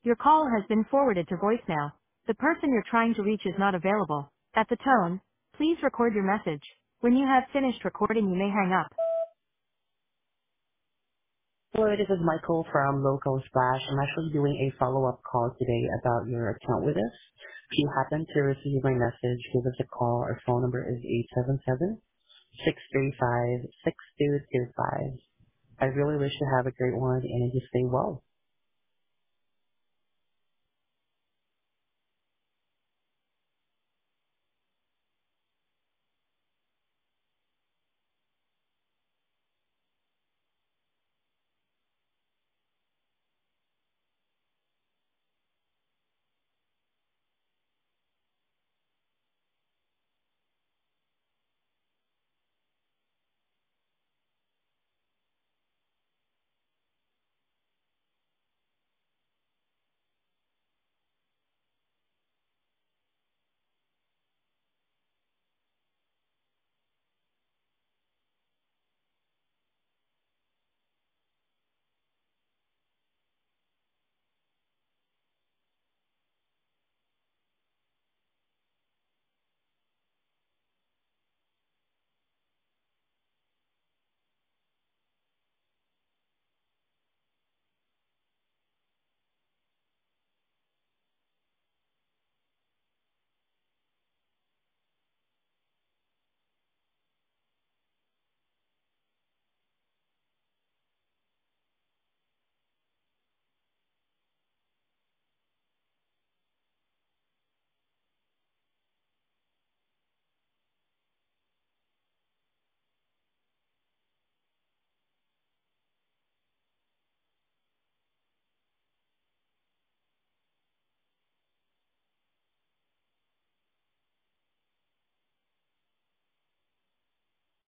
Your call has been forwarded to voicemail. The person you're trying to reach is not available. At the tone, please record your message. When you have finished recording, you may hang up. Hello, this is Michael from Local Splash. I'm actually doing a follow-up call today about your account with us. If you happen to receive my message, give us a call. Our phone number is 877-635-6225. I really wish you have a great one and you stay well.